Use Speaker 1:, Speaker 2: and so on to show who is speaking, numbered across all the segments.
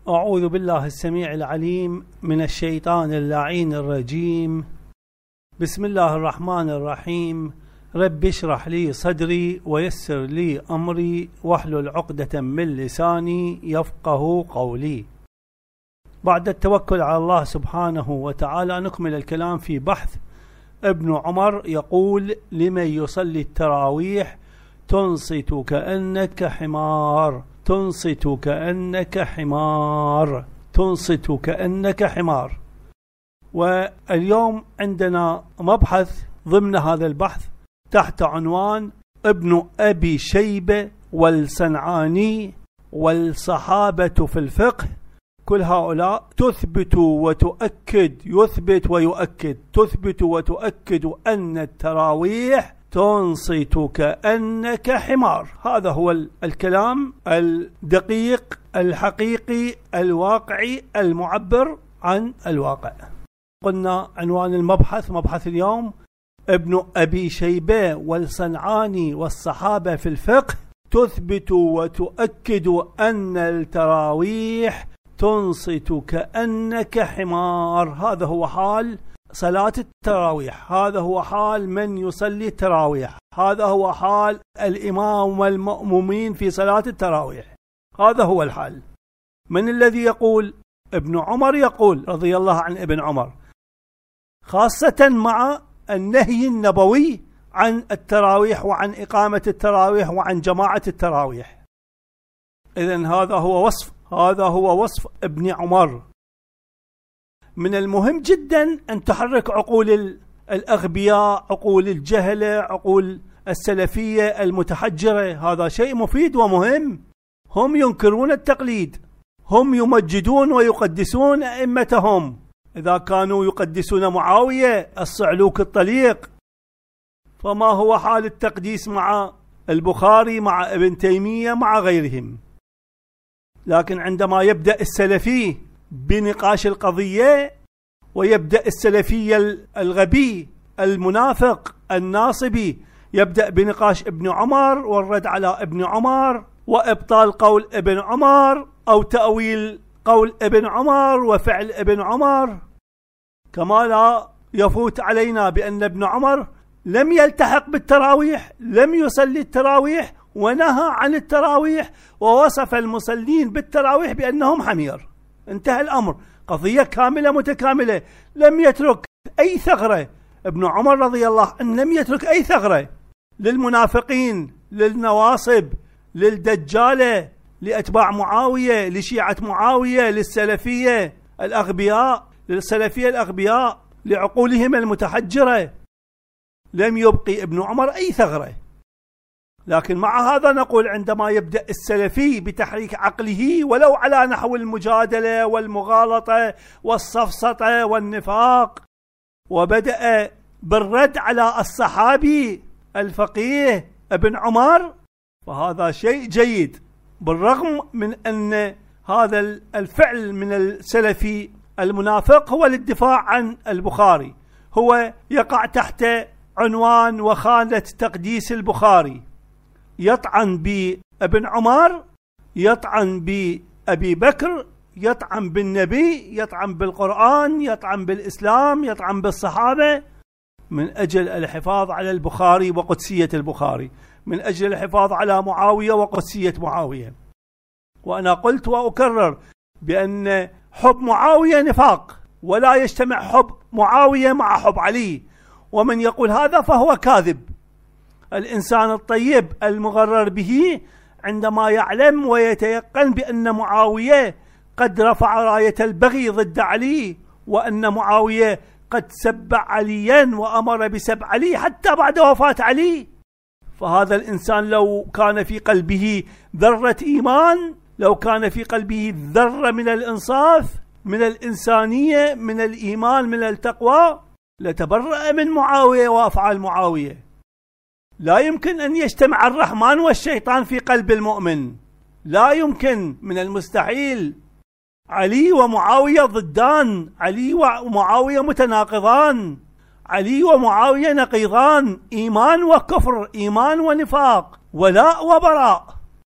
Speaker 1: أعوذ بالله السميع العليم من الشيطان اللعين الرجيم. بسم الله الرحمن الرحيم. رب اشرح لي صدري ويسر لي أمري واحلل عقدة من لساني يفقه قولي. بعد التوكل على الله سبحانه وتعالى نكمل الكلام في بحث ابن عمر. يقول: لمن يصلي التراويح تنصت كأنك حمار، تنصت كأنك حمار، تنصت كأنك حمار. واليوم عندنا مبحث ضمن هذا البحث تحت عنوان ابن أبي شيبة والصنعاني والصحابة في الفقه. كل هؤلاء تثبت وتؤكد، يثبت ويؤكد، تثبت وتؤكد أن التراويح تنصت كأنك حمار. هذا هو الكلام الدقيق الحقيقي الواقعي المعبر عن الواقع. قلنا عنوان المبحث، مبحث اليوم ابن أبي شيبة والصنعاني والصحابة في الفقه تثبت وتؤكد أن التراويح تنصت كأنك حمار. هذا هو حال صلاة التراويح، هذا هو حال من يصلي التراويح، هذا هو حال الإمام والمأمومين في صلاة التراويح، هذا هو الحال. من الذي يقول؟ ابن عمر يقول رضي الله عن ابن عمر، خاصة مع النهي النبوي عن التراويح وعن إقامة التراويح وعن جماعة التراويح. إذن هذا هو وصف ابن عمر. من المهم جدا أن تحرك عقول الأغبياء، عقول الجهلة، عقول السلفية المتحجرة. هذا شيء مفيد ومهم. هم ينكرون التقليد، هم يمجدون ويقدسون أئمتهم. إذا كانوا يقدسون معاوية الصعلوك الطليق، فما هو حال التقديس مع البخاري، مع ابن تيمية، مع غيرهم؟ لكن عندما يبدأ السلفي بنقاش القضية، ويبدأ السلفي الغبي المنافق الناصبي يبدأ بنقاش ابن عمر والرد على ابن عمر وإبطال قول ابن عمر أو تأويل قول ابن عمر وفعل ابن عمر، كما لا يفوت علينا بأن ابن عمر لم يلتحق بالتراويح، لم يصلي التراويح ونهى عن التراويح ووصف المصلين بالتراويح بأنهم حمير. انتهى الأمر، قضية كاملة متكاملة. لم يترك أي ثغرة ابن عمر رضي الله عنه، لم يترك أي ثغرة للمنافقين، للنواصب، للدجالة، لأتباع معاوية، لشيعة معاوية، للسلفية الأغبياء، للسلفية الأغبياء، لعقولهم المتحجرة. لم يبقي ابن عمر أي ثغرة. لكن مع هذا نقول عندما يبدأ السلفي بتحريك عقله ولو على نحو المجادلة والمغالطة والسفسطة والنفاق، وبدأ بالرد على الصحابي الفقيه ابن عمر، فهذا شيء جيد، بالرغم من أن هذا الفعل من السلفي المنافق هو للدفاع عن البخاري، هو يقع تحت عنوان وخانة تقديس البخاري، يطعن بابن عمر، يطعن بأبي بكر، يطعن بالنبي، يطعن بالقرآن، يطعن بالإسلام، يطعن بالصحابة، من أجل الحفاظ على البخاري وقدسية البخاري، من أجل الحفاظ على معاوية وقدسية معاوية. وأنا قلت وأكرر بأن حب معاوية نفاق، ولا يجتمع حب معاوية مع حب علي، ومن يقول هذا فهو كاذب. الإنسان الطيب المغرر به عندما يعلم ويتيقن بأن معاوية قد رفع راية البغي ضد علي، وأن معاوية قد سب عليا وأمر بسب علي حتى بعد وفاة علي، فهذا الإنسان لو كان في قلبه ذرة إيمان، لو كان في قلبه ذرة من الإنصاف، من الإنسانية، من الإيمان، من التقوى، لتبرأ من معاوية وأفعال معاوية. لا يمكن أن يجتمع الرحمن والشيطان في قلب المؤمن، لا يمكن، من المستحيل. علي ومعاوية ضدان، علي ومعاوية متناقضان، علي ومعاوية نقيضان، إيمان وكفر، إيمان ونفاق، ولاء وبراء.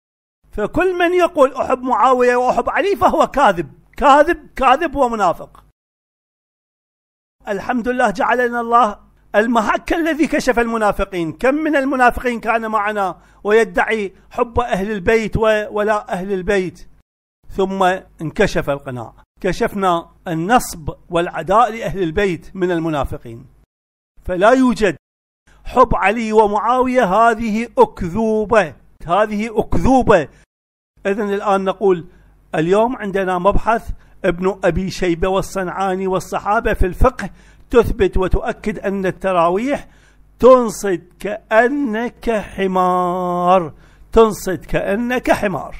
Speaker 1: فكل من يقول أحب معاوية وأحب علي فهو كاذب كاذب كاذب ومنافق. الحمد لله جعلنا الله المحك الذي كشف المنافقين. كم من المنافقين كان معنا ويدعي حب أهل البيت ولا أهل البيت، ثم انكشف القناع. كشفنا النصب والعداء لأهل البيت من المنافقين. فلا يوجد حب علي ومعاوية، هذه أكذوبة، هذه أكذوبة. إذن الآن نقول اليوم عندنا مبحث ابن أبي شيبة والصنعاني والصحابة في الفقه تثبت وتؤكد أن التراويح تنصت كأنك حمار، تنصت كأنك حمار.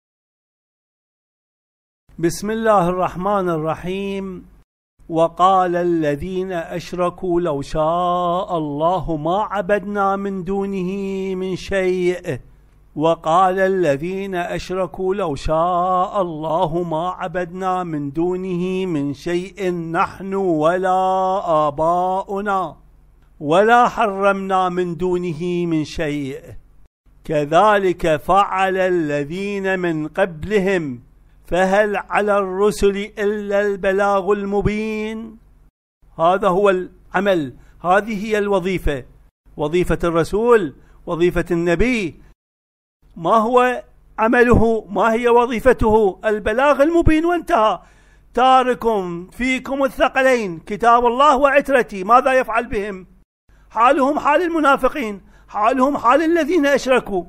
Speaker 1: بسم الله الرحمن الرحيم. وقال الذين أشركوا لو شاء الله ما عبدنا من دونه من شيء. وقال الذين أشركوا لو شاء الله ما عبدنا من دونه من شيء نحن ولا آباؤنا ولا حرمنا من دونه من شيء كذلك فعل الذين من قبلهم فهل على الرسل إلا البلاغ المبين. هذا هو العمل، هذه هي الوظيفة، وظيفة الرسول، وظيفة النبي. ما هو عمله؟ ما هي وظيفته؟ البلاغ المبين وانتهى. تارك فيكم الثقلين كتاب الله وعترتي، ماذا يفعل بهم؟ حالهم حال المنافقين، حالهم حال الذين أشركوا،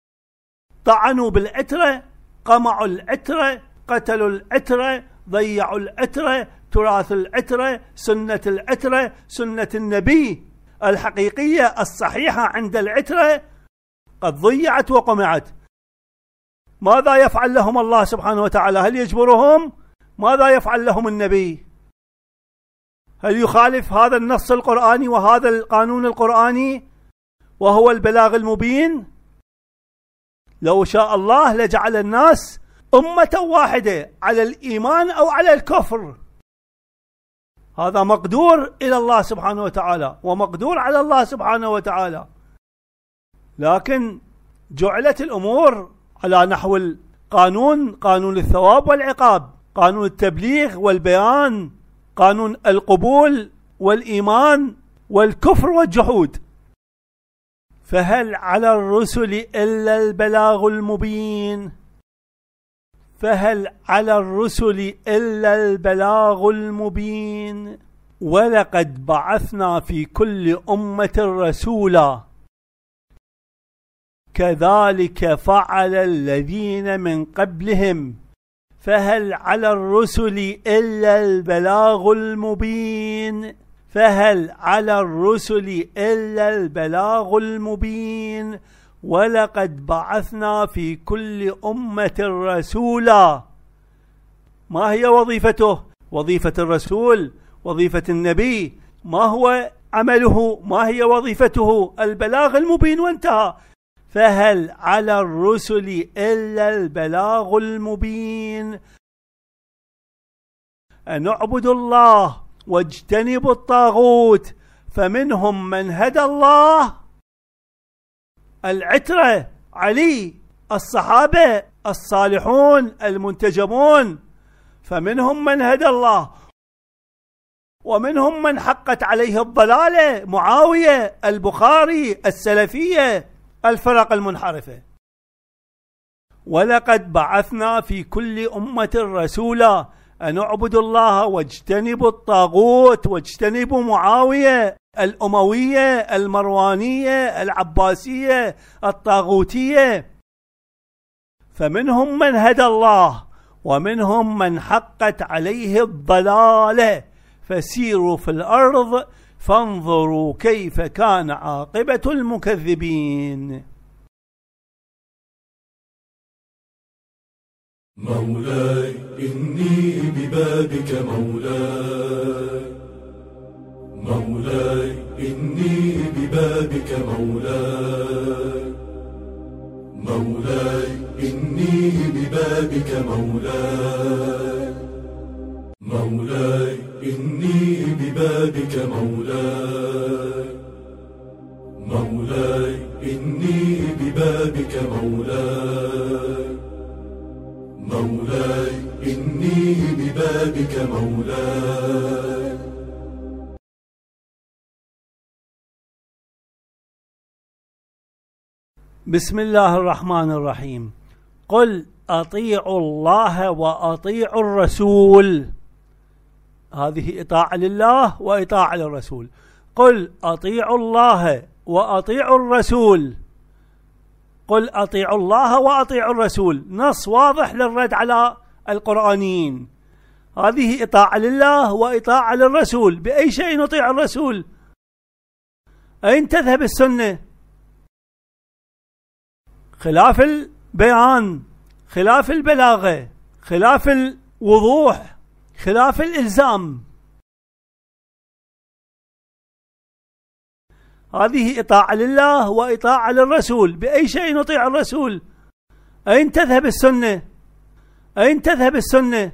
Speaker 1: طعنوا بالعترة، قمعوا العترة، قتلوا العترة، ضيعوا العترة، تراث العترة، سنة العترة، سنة النبي الحقيقية الصحيحة عند العترة قد ضيعت وقمعت. ماذا يفعل لهم الله سبحانه وتعالى؟ هل يجبرهم؟ ماذا يفعل لهم النبي؟ هل يخالف هذا النص القرآني وهذا القانون القرآني وهو البلاغ المبين؟ لو شاء الله لجعل الناس أمة واحدة على الإيمان أو على الكفر. هذا مقدور إلى الله سبحانه وتعالى ومقدور على الله سبحانه وتعالى، لكن جعلت الأمور على نحو القانون، قانون الثواب والعقاب، قانون التبليغ والبيان، قانون القبول والإيمان والكفر والجحود. فهل على الرسل إلا البلاغ المبين. فهل على الرسل إلا البلاغ المبين. ولقد بعثنا في كل أمة رسولا كذلك فعل الذين من قبلهم فهل على الرسل إلا البلاغ المبين. فهل على الرسل إلا البلاغ المبين. ولقد بعثنا في كل أمة رسولا. ما هي وظيفته؟ وظيفة الرسول، وظيفة النبي، ما هو عمله؟ ما هي وظيفته؟ البلاغ المبين وانتهى. فهل على الرسل إلا البلاغ المبين. أن اعبدوا الله واجتنبوا الطاغوت فمنهم من هدى الله، العترة، علي، الصحابة الصالحون المنتجبون، فمنهم من هدى الله ومنهم من حقت عليه الضلالة، معاوية، البخاري، السلفية، الفرق المنحرفة. ولقد بعثنا في كل أمة رسولا أن اعبدوا الله واجتنبوا الطاغوت، واجتنبوا معاوية، الأموية، المروانية، العباسية، الطاغوتية. فمنهم من هدى الله ومنهم من حقت عليه الضلالة فسيروا في الأرض فانظروا كيف كان عاقبة المكذبين.
Speaker 2: مولاي إني ببابك مولاي، مولاي إني ببابك مولاي، مولاي إني ببابك مولاي، مولاي إني ببابك مولاي، مولاي إني ببابك مولاي. مولاي إني ببابك مولاي.
Speaker 1: بسم الله الرحمن الرحيم. قل أطيعوا الله وأطيعوا الرسول. هذه إطاعة لله وإطاعة للرسول. قل أطيعوا الله وأطيعوا الرسول. قل أطيعوا الله وأطيعوا الرسول، نص واضح للرد على القرآنيين. هذه إطاعة لله وإطاعة للرسول. بأي شيء نطيع الرسول؟ أين تذهب السنة؟ خلاف البيان، خلاف البلاغة، خلاف الوضوح، خلاف الإلزام. هذه إطاعة لله وإطاعة للرسول. بأي شيء نطيع الرسول؟ أين تذهب السنة؟ أين تذهب السنة؟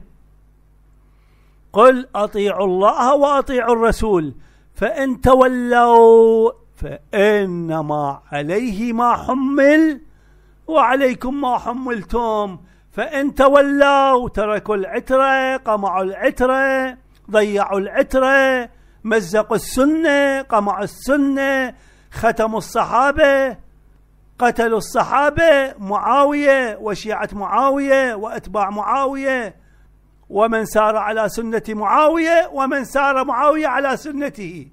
Speaker 1: قل أطيعوا الله وأطيعوا الرسول فإن تولوا فإنما عليه ما حمل وعليكم ما حملتم. فإن تولوا تركوا العترة، قمعوا العترة، ضيعوا العترة، مزقوا السنة، قمعوا السنة، ختموا الصحابة، قتلوا الصحابة، معاوية وشيعة معاوية وأتباع معاوية ومن سار على سنة معاوية ومن سار معاوية على سنته.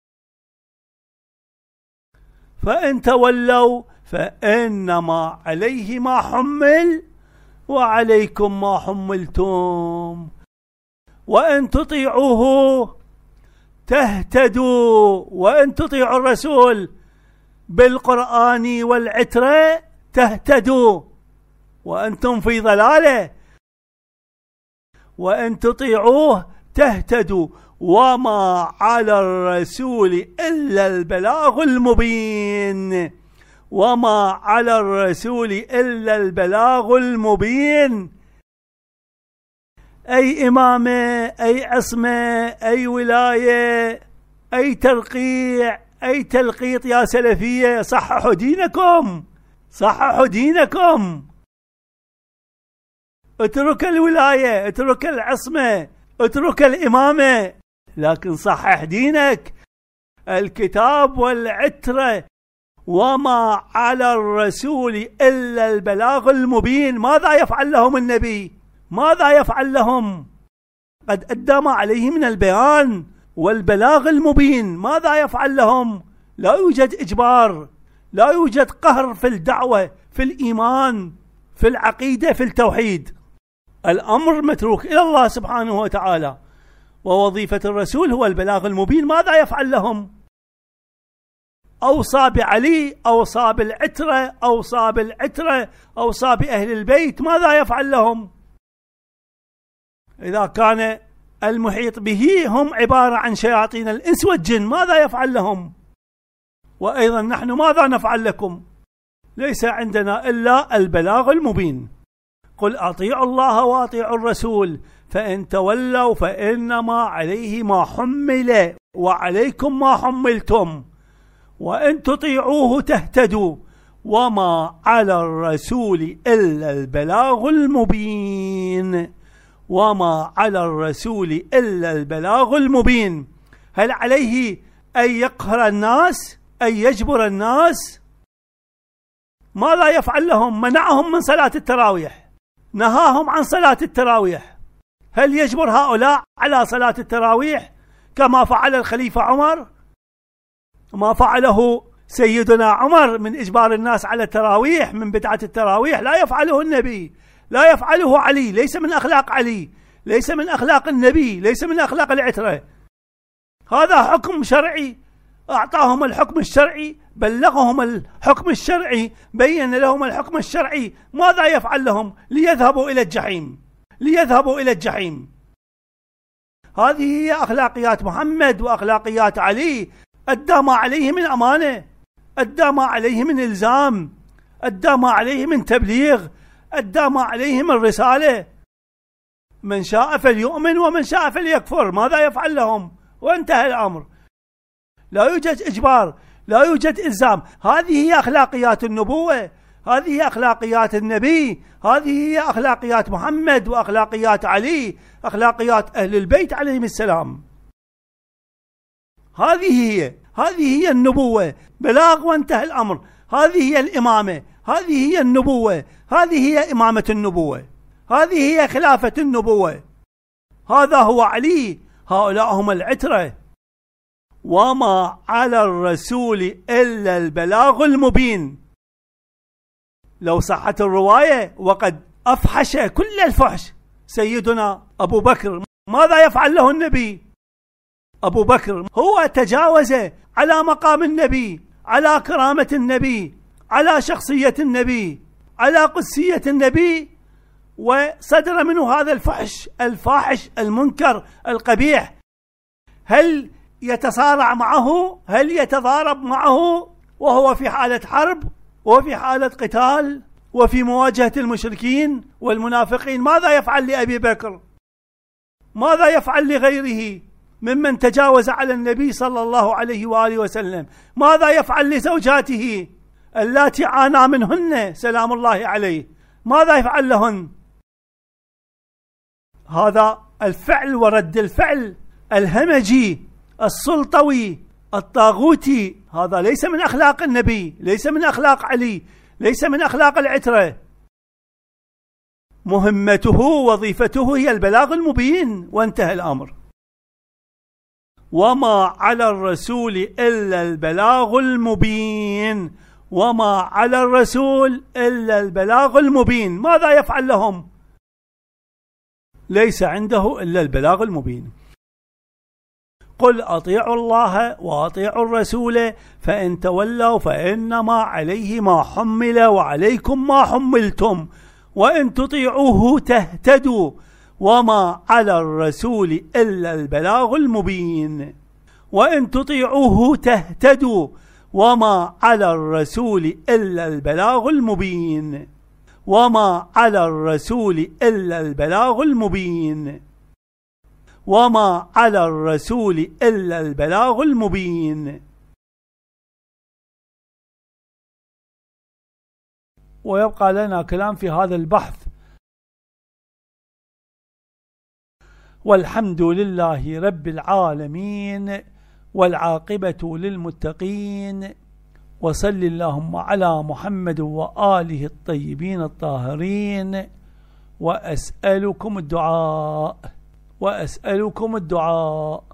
Speaker 1: فإن تولوا فإنما عليه ما حمل وعليكم ما حملتم وإن تطيعوه تهتدوا. وإن تطيعوا الرسول بالقرآن والعترة تهتدوا وأنتم في ضلالة. وإن تطيعوه تهتدوا وما على الرسول إلا البلاغ المبين. وما على الرسول إلا البلاغ المبين. أي إمامة، أي عصمة، أي ولاية، أي ترقيع، أي تلقيط يا سلفية. صححوا دينكم، صححوا دينكم. اترك الولاية، اترك العصمة، اترك الإمامة، لكن صحح دينك. الكتاب والعترة. وما على الرسول إلا البلاغ المبين. ماذا يفعل لهم النبي؟ ماذا يفعل لهم؟ قد أدى ما عليه من البيان والبلاغ المبين. ماذا يفعل لهم؟ لا يوجد إجبار، لا يوجد قهر في الدعوة، في الإيمان، في العقيدة، في التوحيد. الأمر متروك إلى الله سبحانه وتعالى. ووظيفة الرسول هو البلاغ المبين. ماذا يفعل لهم؟ أوصى بعلي، أوصى بالعترة، أوصى بالعترة، أوصى بأهل البيت. ماذا يفعل لهم؟ إذا كان المحيط به هم عبارة عن شياطين الإنس والجن، ماذا يفعل لهم؟ وأيضا نحن ماذا نفعل لكم؟ ليس عندنا إلا البلاغ المبين. قل أطيعوا الله وأطيعوا الرسول فإن تولوا فإنما عليه ما حمل وعليكم ما حملتم وإن تطيعوه تهتدوا وما على الرسول إلا البلاغ المبين. وما على الرسول إلا البلاغ المبين. هل عليه أن يقهر الناس، أن يجبر الناس؟ ماذا يفعل لهم؟ منعهم من صلاة التراويح، نهاهم عن صلاة التراويح. هل يجبر هؤلاء على صلاة التراويح كما فعل الخليفة عمر؟ ما فعله سيدنا عمر من إجبار الناس على التراويح، من بدعة التراويح، لا يفعله النبي، لا يفعله علي. ليس من أخلاق علي، ليس من أخلاق النبي، ليس من أخلاق العترة. هذا حكم شرعي، أعطاهم الحكم الشرعي، بلغهم الحكم الشرعي، بين لهم الحكم الشرعي. ماذا يفعل لهم؟ ليذهبوا إلى الجحيم، ليذهبوا إلى الجحيم. هذه هي أخلاقيات محمد وأخلاقيات علي. أدى ما عليه من أمانة، أدى ما عليه من إلزام، أدى ما عليه من تبليغ، أدى ما عليه من رسالة. من شاء فليؤمن ومن شاء فليكفر. ماذا يفعل لهم؟ وانتهى الأمر. لا يوجد إجبار، لا يوجد إلزام. هذه هي أخلاقيات النبوة، هذه هي أخلاقيات النبي، هذه هي أخلاقيات محمد وأخلاقيات علي، أخلاقيات أهل البيت عليهم السلام. هذه هي النبوة، بلاغ وانتهى الأمر. هذه هي الإمامة، هذه هي النبوة، هذه هي إمامة النبوة، هذه هي خلافة النبوة. هذا هو علي، هؤلاء هم العترة. وما على الرسول إلا البلاغ المبين. لو صحت الرواية وقد أفحش كل الفحش سيدنا أبو بكر، ماذا يفعل له النبي؟ أبو بكر هو تجاوز على مقام النبي، على كرامة النبي، على شخصية النبي، على قدسية النبي، وصدر منه هذا الفحش الفاحش المنكر القبيح. هل يتصارع معه؟ هل يتضارب معه وهو في حالة حرب وفي حالة قتال وفي مواجهة المشركين والمنافقين؟ ماذا يفعل لأبي بكر؟ ماذا يفعل لغيره ممن تجاوز على النبي صلى الله عليه وآله وسلم؟ ماذا يفعل لزوجاته اللاتي عانى منهن سلام الله عليه؟ ماذا يفعل لهن؟ هذا الفعل ورد الفعل الهمجي السلطوي الطاغوتي، هذا ليس من أخلاق النبي، ليس من أخلاق علي، ليس من أخلاق العترة. مهمته وظيفته هي البلاغ المبين وانتهى الأمر. وما على الرسول إلا البلاغ المبين، وما على الرسول إلا البلاغ المبين. ماذا يفعل لهم؟ ليس عنده إلا البلاغ المبين. قل أطيعوا الله وأطيعوا الرسول فإن تولوا فإنما عليه ما حمل وعليكم ما حملتم وإن تطيعوه تهتدوا وما على الرسول إلا البلاغ المبين. وإن تطيعوه تهتدوا وما على الرسول إلا البلاغ المبين. وما على الرسول إلا البلاغ المبين. وما على الرسول إلا البلاغ المبين. ويبقى لنا كلام في هذا البحث. والحمد لله رب العالمين والعاقبة للمتقين، وصل اللهم على محمد وآله الطيبين الطاهرين. وأسألكم الدعاء